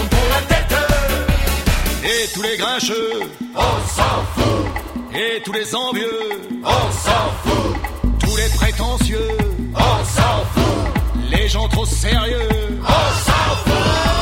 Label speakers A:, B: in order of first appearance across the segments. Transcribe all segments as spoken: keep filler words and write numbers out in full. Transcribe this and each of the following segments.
A: pour la tête.
B: Et tous les grincheux,
A: on s'en fout.
B: Et tous les envieux,
A: on s'en fout.
B: Tous les prétentieux,
A: on s'en fout.
B: Les gens trop sérieux,
A: on s'en fout.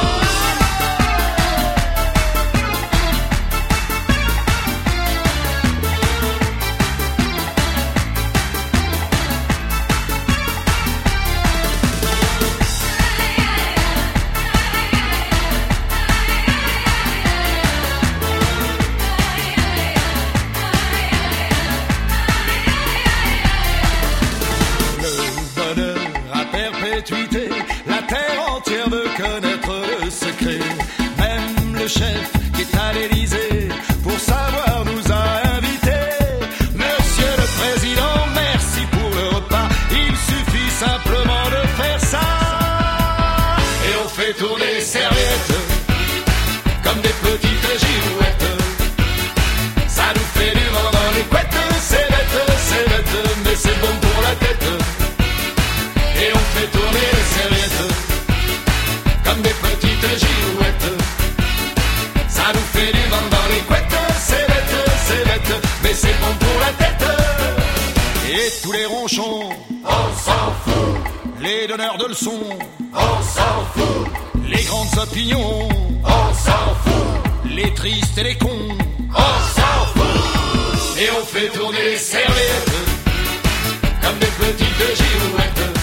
B: La terre entière veut connaître le secret. Même le chef qui est à l'Élysée pour savoir nous a invités. Monsieur le Président, merci pour le repas. Il suffit simplement de faire ça.
A: Et on fait tourner les serviettes comme des petites girouettes. Ça nous fait du vent dans les couettes. C'est bête, c'est bête, mais c'est bon pour la tête. Et on fait tourner les serviettes comme des petites girouettes. Ça nous fait du vent dans les couettes. C'est bête, c'est bête, mais c'est bon pour la tête.
B: Et tous les ronchons,
A: on s'en fout.
B: Les donneurs de leçons,
A: on s'en fout.
B: Les grandes opinions,
A: on s'en fout.
B: Les tristes et les cons,
A: on s'en fout. Et on fait tourner les serviettes comme des petites girouettes.